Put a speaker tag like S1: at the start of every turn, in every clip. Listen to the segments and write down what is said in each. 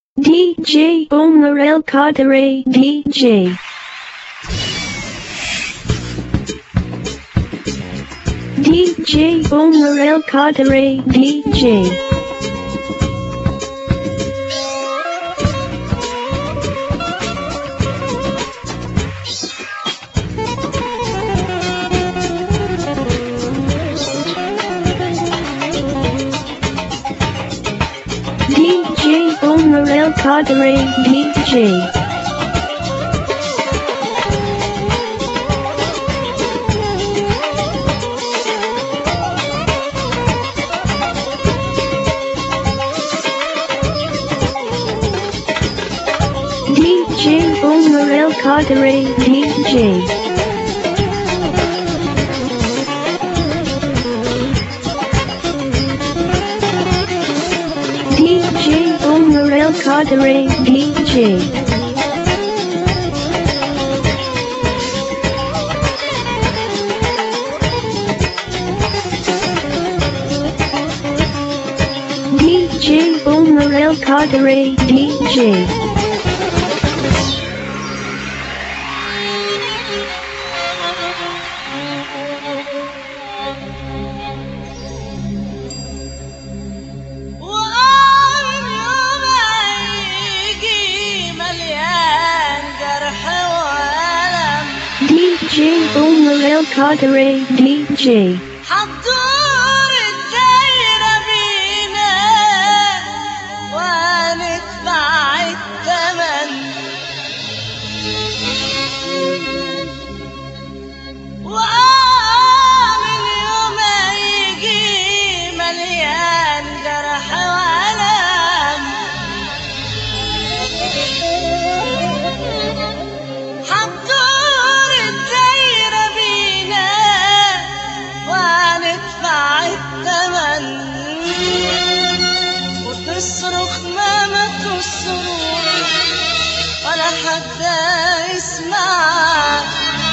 S1: DJ Omar El Qadri DJ. DJ Omar El Qadri DJ. DJ Omar El Qadri DJ. DJ Omar El Qadri DJ. DJ Omar El Qadri DJ. DJ Omar El Qadri DJ. DJ Omar El Qadri DJ.
S2: حتدور الدايرة بينا وندفع الثمن من يوم ما يجي مليان جرح وألم حتدور الدايرة بينا وندفع الثمن وتصرخ ما تصرخ ولا حد يسمع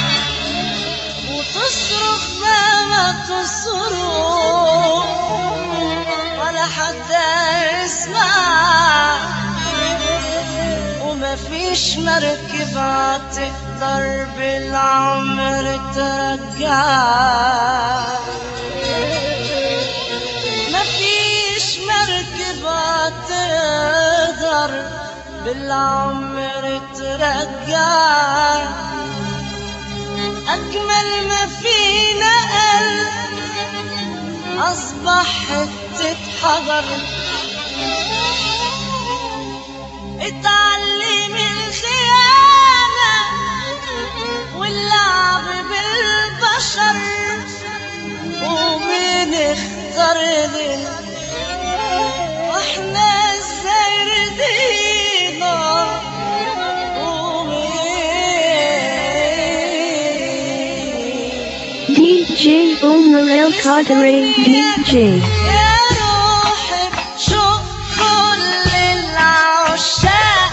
S2: وتصرخ ما تصرخ ولا حد يسمع وما فيش مركبة تقدر بالعمر ترجع ما فيش مركبة تقدر بالعمر ترجع أجمل ما فينا قلب أصبح حتة حجر اتعلم الخيانة واللعب بالبشر ومين اختار لنا واحنا ازاي رضينا
S1: DJ Omar El Qadri DJ.
S2: يا روحي بشوق كل العشاق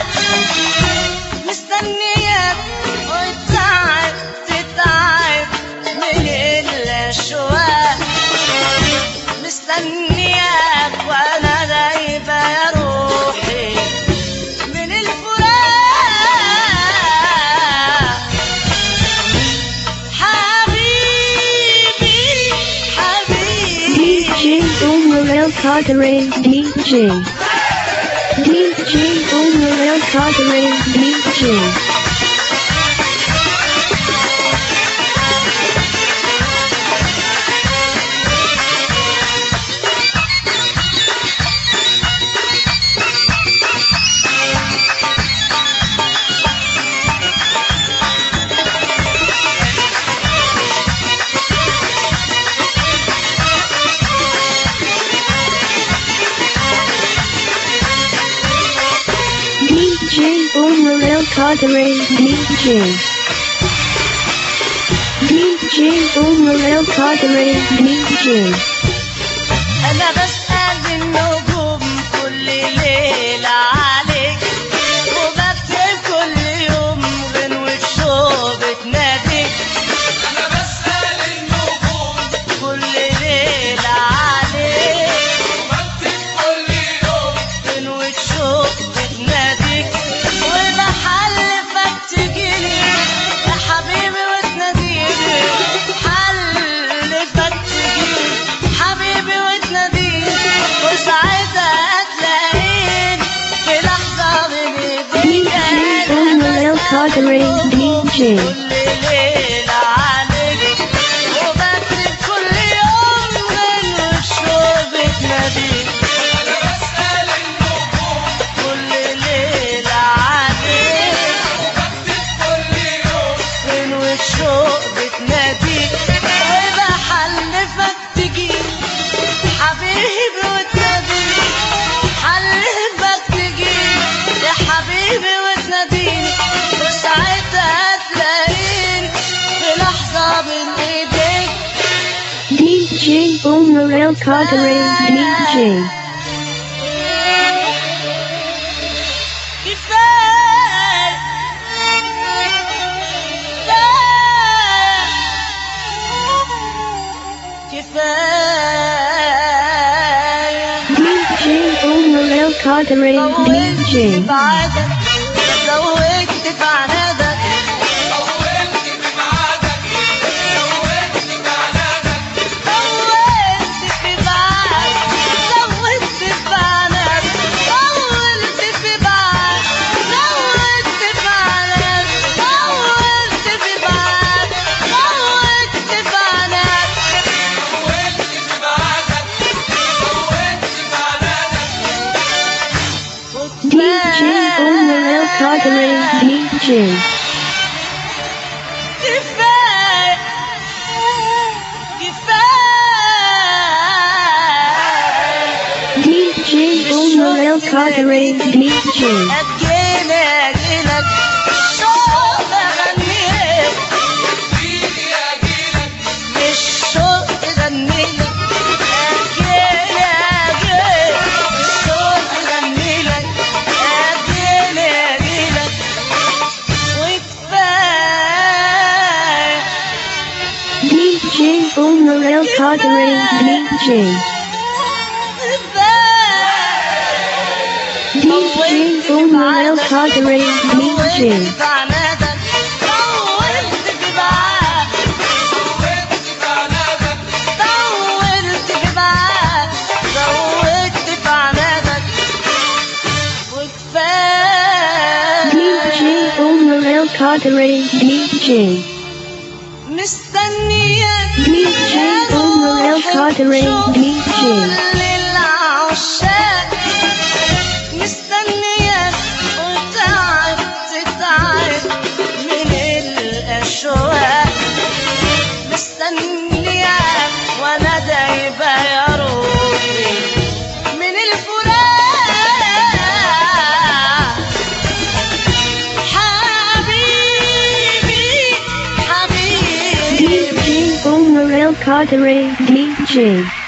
S2: مستنياك وتتعب تتعب من الأشواق مستنياك وأنا غايبة يا روحي من الفراق حبيبي حبيبي
S1: DJ Omar El Qadri DJ. DJ Omar El Qadri DJ. DJ Omar El Qadri DJ. DJ Omar El Qadri DJ.
S2: أنا بسأل النجوم كل ليلة عليك وبكتب كل يوم غنوة شوق بتناديك أنا بسأل النجوم كل ليلة عليك وبكتب كل يوم غنوة شوق بتناديك
S1: Carteret DJ.
S2: كل ليلة عليك وبكتب كل يوم من الشوق بتناديك كل ليلة عليك من الشوق بتناديك وبحلفك تجيب حبيبي وتناديني حلفك تجيب يا حبيبي وتناديني وساعتها هتلاقيني في لحظة من ايديك
S1: DJ Boomerang Carteret DJ.
S2: كفاية
S1: DJ Boomerang Carteret DJ.
S2: بعدك زودت في عنادك زودت في بعدك زودت في عنادك زودت في بعدك زودت في عنادك زودت في بعدك زودت في عنادك
S1: DJ Boomerang Carteret DJ.
S2: كفاية كفاية
S1: DJ Boomerang Carteret DJ.
S2: أجيلك الشوق بغنيلك الشوق بغنيلك أجيلك الشوق بغنيلك أجيلك وكفاية
S1: DJ Boomerang Carteret DJ. DJ Boomerang Carteret DJ. DJ Boomerang Carteret DJ.
S2: مستنياك
S1: DJ Boomerang Carteret DJ.
S2: كل العشاق مستنياك وتعبت من الأشواق مستنياك وأنا دايبة يا روحي من الفراق حبيبي حبيبي
S1: DJ Boomerang Carteret DJ.